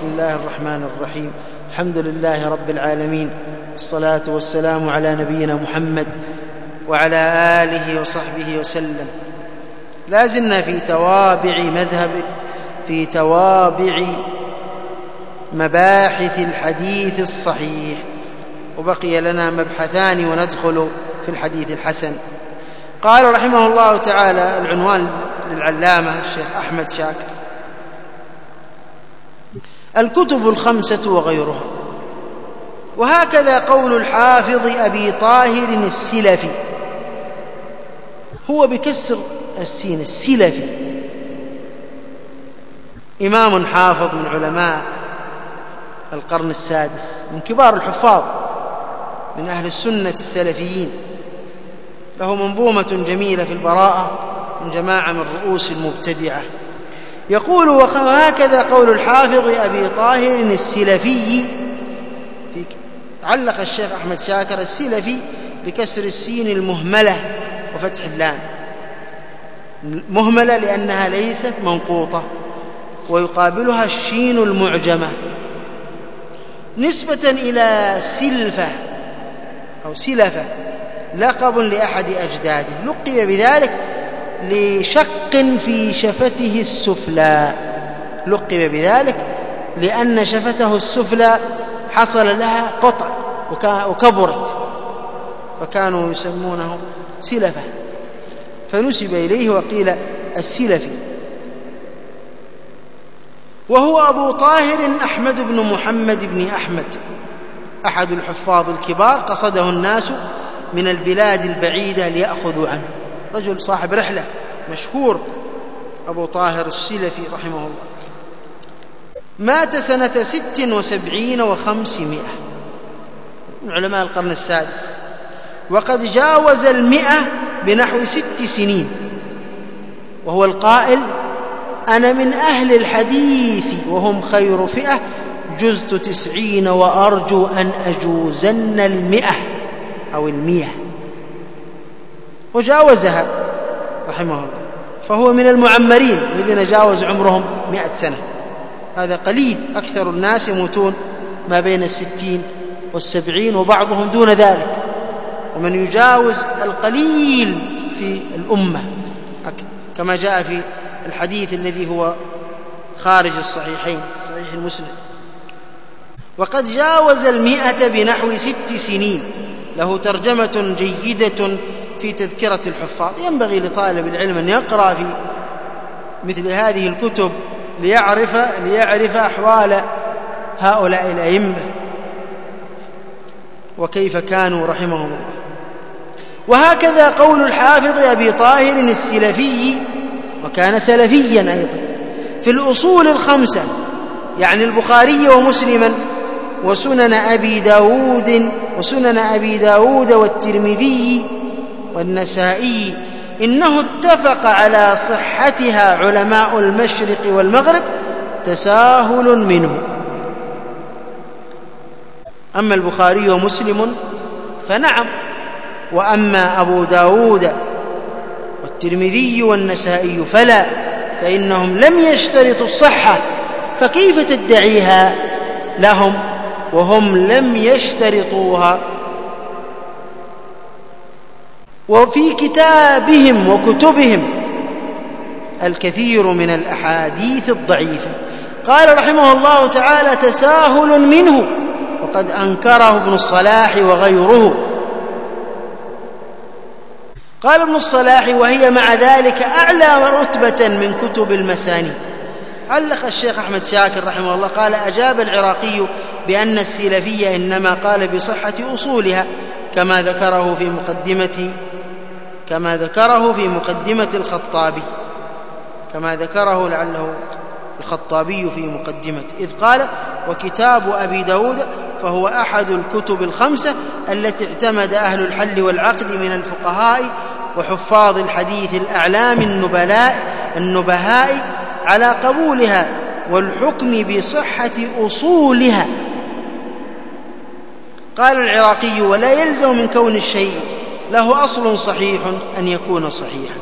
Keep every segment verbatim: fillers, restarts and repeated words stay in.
بسم الله الرحمن الرحيم. الحمد لله رب العالمين، والصلاة والسلام على نبينا محمد وعلى آله وصحبه وسلم. لا زلنا في توابع مذهب في توابع مباحث الحديث الصحيح، وبقي لنا مبحثان وندخل في الحديث الحسن. قال رحمه الله تعالى، العنوان للعلامة الشيخ أحمد شاكر: الكتب الخمسة وغيرها. وهكذا قول الحافظ أبي طاهر السلفي، هو بكسر السين، السلفي، إمام حافظ من علماء القرن السادس، من كبار الحفاظ، من أهل السنة السلفيين، له منظومة جميلة في البراءة من جماعة من رؤوس المبتدعة. يقول: وهكذا قول الحافظ أبي طاهر السلفي. في علق الشيخ أحمد شاكر السلفي بكسر السين المهملة وفتح اللام، مهملة لأنها ليست منقوطة، ويقابلها الشين المعجمة، نسبة إلى سلفة أو سلفة، لقب لأحد أجداده، لقب بذلك لشق في شفته السفلى، لقب بذلك لأن شفته السفلى حصل لها قطع وكبرت، فكانوا يسمونه سلفة، فنسب إليه وقيل السلفي. وهو أبو طاهر أحمد بن محمد بن أحمد، أحد الحفاظ الكبار، قصده الناس من البلاد البعيدة ليأخذوا عنه، رجل صاحب رحلة مشهور، أبو طاهر السلفي رحمه الله. مات سنة ست وسبعين وخمسمائة، من علماء القرن السادس، وقد جاوز المئة بنحو ست سنين، وهو القائل: أنا من أهل الحديث وهم خير فئة، جزت تسعين وأرجو أن أجوزن المئة أو المئة، وجاوزها رحمه الله، فهو من المعمرين الذين جاوز عمرهم مئة سنة. هذا قليل، أكثر الناس يموتون ما بين الستين والسبعين، وبعضهم دون ذلك، ومن يجاوز القليل في الأمة، كما جاء في الحديث الذي هو خارج الصحيحين، صحيح المسلم. وقد جاوز المئة بنحو ست سنين، له ترجمة جيدة في تذكرة الحفاظ. ينبغي لطالب العلم أن يقرأ في مثل هذه الكتب ليعرف, ليعرف أحوال هؤلاء الأئمة وكيف كانوا رحمهم الله. وهكذا قول الحافظ أبي طاهر السلفي، وكان سلفيا أيضا، في الأصول الخمسة، يعني البخاري ومسلما وسنن أبي داود وسنن أبي داود والترمذي والنسائي، إنه اتفق على صحتها علماء المشرق والمغرب تساهل منه. أما البخاري ومسلم فنعم، وأما أبو داود والترمذي والنسائي فلا، فإنهم لم يشترطوا الصحة، فكيف تدعيها لهم وهم لم يشترطوها؟ وفي كتابهم وكتبهم الكثير من الأحاديث الضعيفة. قال رحمه الله تعالى: تساهل منه، وقد أنكره ابن الصلاح وغيره. قال ابن الصلاح: وهي مع ذلك أعلى رتبة من كتب المسانيد. علق الشيخ أحمد شاكر رحمه الله قال: أجاب العراقي بأن السلفية إنما قال بصحة أصولها، كما ذكره في مقدمة كما ذكره في مقدمة الخطابي كما ذكره لعله الخطابي في مقدمته، إذ قال: وكتاب أبي داود فهو أحد الكتب الخمسة التي اعتمد أهل الحل والعقد من الفقهاء وحفاظ الحديث الأعلام النبلاء النبهاء على قبولها والحكم بصحة أصولها. قال العراقي: ولا يلزم من كون الشيء له أصل صحيح أن يكون صحيحا.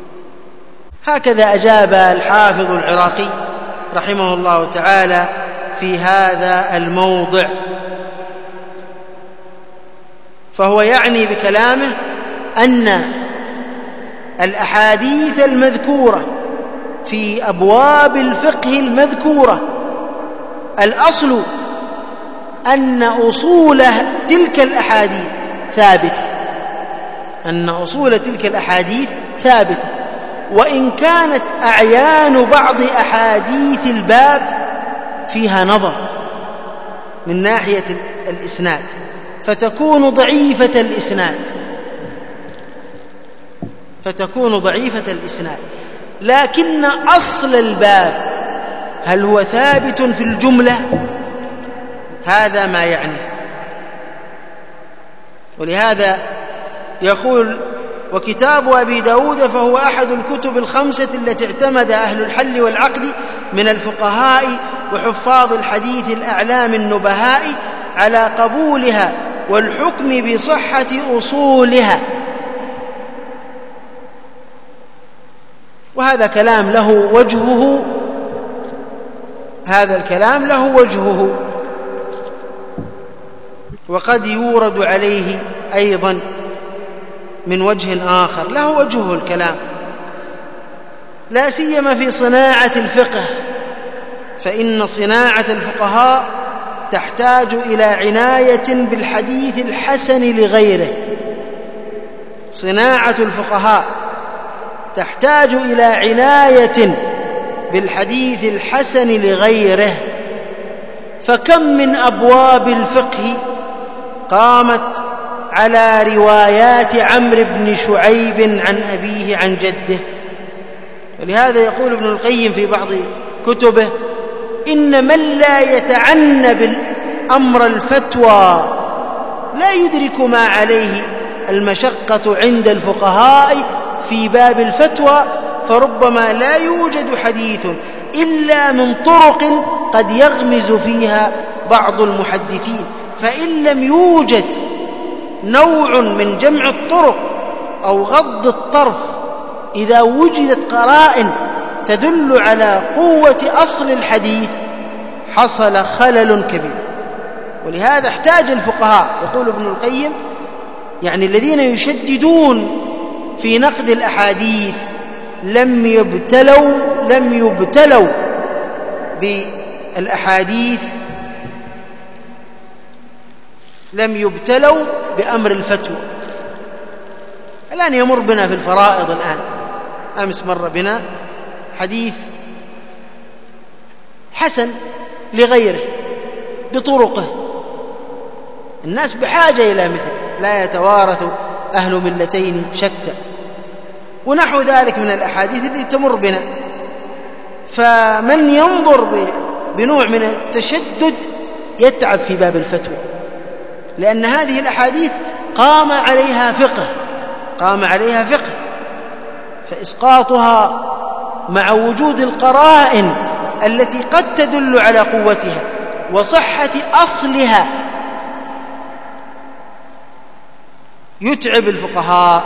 هكذا أجاب الحافظ العراقي رحمه الله تعالى في هذا الموضع. فهو يعني بكلامه أن الأحاديث المذكورة في أبواب الفقه المذكورة الأصل أن أصول تلك الأحاديث ثابتة، أن أصول تلك الأحاديث ثابتة، وإن كانت أعيان بعض أحاديث الباب فيها نظر من ناحية الإسناد فتكون ضعيفة الإسناد فتكون ضعيفة الإسناد لكن أصل الباب هل هو ثابت في الجملة؟ هذا ما يعني. ولهذا يقول: وكتاب أبي داود فهو أحد الكتب الخمسة التي اعتمد أهل الحل والعقد من الفقهاء وحفاظ الحديث الأعلام النبهاء على قبولها والحكم بصحة أصولها. وهذا كلام له وجهه، هذا الكلام له وجهه، وقد يورد عليه أيضا من وجه آخر له وجهه الكلام، لا سيما في صناعة الفقه، فإن صناعة الفقهاء تحتاج إلى عناية بالحديث الحسن لغيره. صناعة الفقهاء تحتاج إلى عناية بالحديث الحسن لغيره. فكم من أبواب الفقه قامت على روايات عمرو بن شعيب عن أبيه عن جده. ولهذا يقول ابن القيم في بعض كتبه: إن من لا يتعنى بالأمر الفتوى لا يدرك ما عليه المشقة عند الفقهاء في باب الفتوى، فربما لا يوجد حديث إلا من طرق قد يغمز فيها بعض المحدثين، فإن لم يوجد نوع من جمع الطرق أو غض الطرف، إذا وجدت قرائن تدل على قوة أصل الحديث حصل خلل كبير. ولهذا احتاج الفقهاء، يقول ابن القيم، يعني الذين يشددون في نقد الأحاديث لم يبتلوا لم يبتلوا بالأحاديث لم يبتلوا بأمر الفتوى. الآن يمر بنا في الفرائض، الآن أمس مر بنا حديث حسن لغيره بطرقه، الناس بحاجة إلى مثل، لا يتوارث أهل ملتين شتى، ونحو ذلك من الأحاديث التي تمر بنا. فمن ينظر بنوع من التشدد يتعب في باب الفتوى، لأن هذه الأحاديث قام عليها فقه قام عليها فقه فإسقاطها مع وجود القرائن التي قد تدل على قوتها وصحة أصلها يتعب الفقهاء.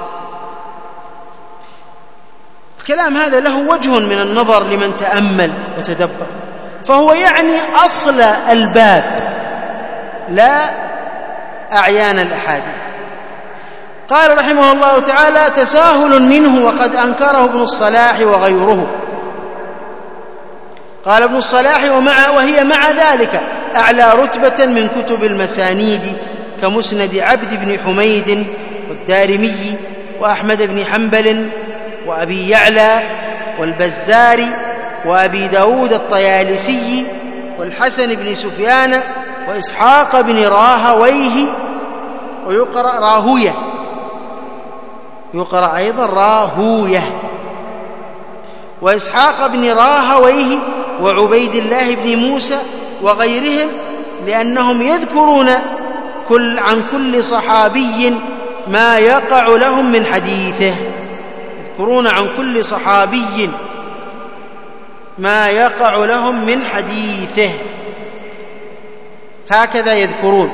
الكلام هذا له وجه من النظر لمن تأمل وتدبر، فهو يعني أصل الباب لا أعيان الأحاديث. قال رحمه الله تعالى: تساهل منه وقد أنكره ابن الصلاح وغيره. قال ابن الصلاح: ومع وهي مع ذلك أعلى رتبة من كتب المسانيد كمسند عبد بن حميد والدارمي وأحمد بن حنبل وأبي يعلى والبزار وأبي داود الطيالسي والحسن بن سفيان وإسحاق بن راهويه، ويقرأ راهوية، يقرأ أيضا راهوية، وإسحاق بن راهويه وعبيد الله بن موسى وغيرهم، لأنهم يذكرون كل عن كل صحابي ما يقع لهم من حديثه، يذكرون عن كل صحابي ما يقع لهم من حديثه، هكذا يذكرون.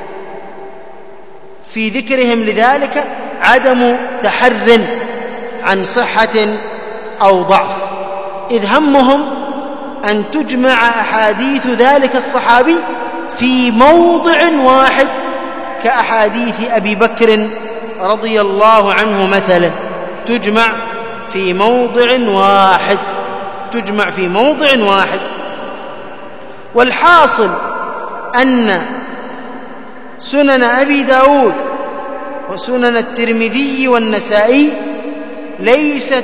في ذكرهم لذلك عدم تحر عن صحة أو ضعف، إذ همهم أن تجمع أحاديث ذلك الصحابي في موضع واحد كأحاديث أبي بكر رضي الله عنه مثلا، تجمع في موضع واحد تجمع في موضع واحد. والحاصل أن سنن أبي داود وسنن الترمذي والنسائي ليست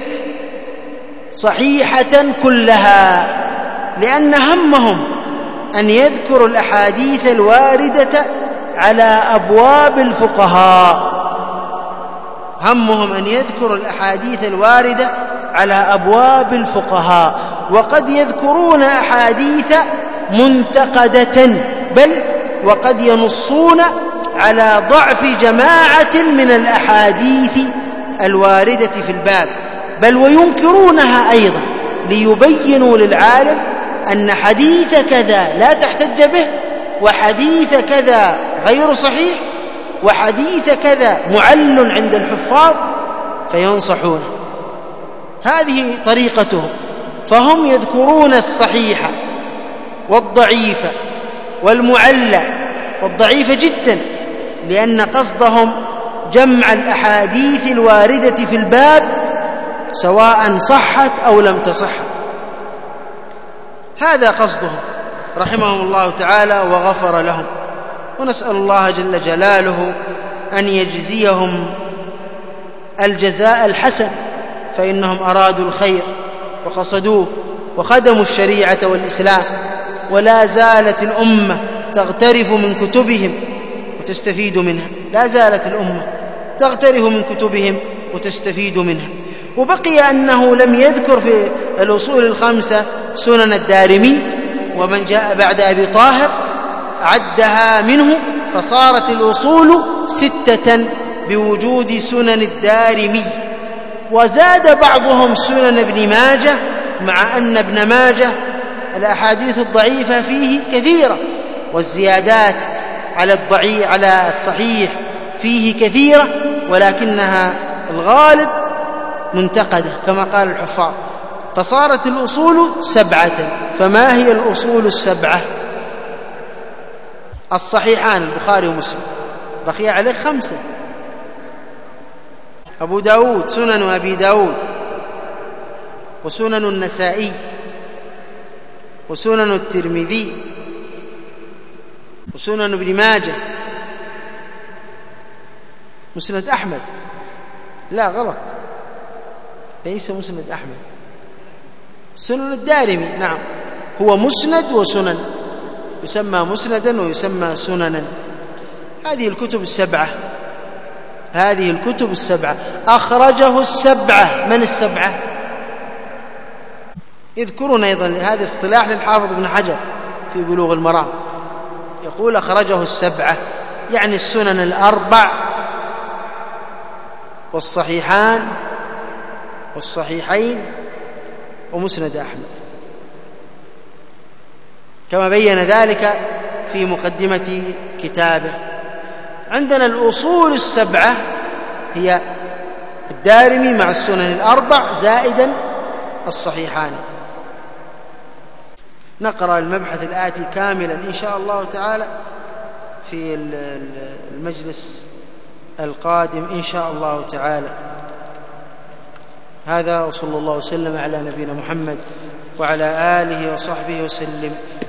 صحيحة كلها، لأن همهم أن يذكروا الأحاديث الواردة على أبواب الفقهاء همهم أن يذكروا الأحاديث الواردة على أبواب الفقهاء وقد يذكرون أحاديث منتقدة، بل وقد ينصون على ضعف جماعة من الأحاديث الواردة في الباب، بل وينكرونها أيضا ليبينوا للعالم أن حديث كذا لا تحتج به، وحديث كذا غير صحيح، وحديث كذا معل عند الحفاظ، فينصحونه. هذه طريقتهم، فهم يذكرون الصحيح والضعيف والمعلى والضعيف جدا، لأن قصدهم جمع الأحاديث الواردة في الباب سواء صحت أو لم تصح. هذا قصدهم رحمهم الله تعالى وغفر لهم، ونسأل الله جل جلاله أن يجزيهم الجزاء الحسن، فإنهم أرادوا الخير وقصدوه وخدموا الشريعة والإسلام، ولا زالت الأمة تغترف من كتبهم وتستفيد منها، لا زالت الأمة تغترف من كتبهم وتستفيد منها. وبقي أنه لم يذكر في الأصول الخمسة سنن الدارمي، ومن جاء بعد أبي طاهر عدها منه، فصارت الأصول ستة بوجود سنن الدارمي. وزاد بعضهم سنن ابن ماجه، مع أن ابن ماجه الأحاديث الضعيفة فيه كثيرة، والزيادات على الضعيف على الصحيح فيه كثيرة، ولكنها الغالب منتقدة كما قال الحفاظ. فصارت الأصول سبعة. فما هي الأصول السبعة؟ الصحيحان البخاري ومسلم، بقي عليه خمسة: أبو داود، سنن أبي داود، وسنن النسائي، وسنن الترمذي، وسنن ابن ماجه، مسند أحمد. لا، غلط، ليس مسند أحمد، سنن الدارمي. نعم، هو مسند وسنن، يسمى مسندا ويسمى سننا. هذه الكتب السبعة هذه الكتب السبعة أخرجه السبعة. من السبعة؟ يذكرون أيضا هذا اصطلاح للحافظ ابن حجر في بلوغ المرام، يقول أخرجه السبعة، يعني السنن الأربع والصحيحان والصحيحين ومسند أحمد، كما بين ذلك في مقدمة كتابه. عندنا الأصول السبعة هي الدارمي مع السنن الأربع زائدا الصحيحان. نقرأ المبحث الآتي كاملا إن شاء الله تعالى في المجلس القادم إن شاء الله تعالى. هذا وصلى الله وسلم على نبينا محمد وعلى آله وصحبه وسلم.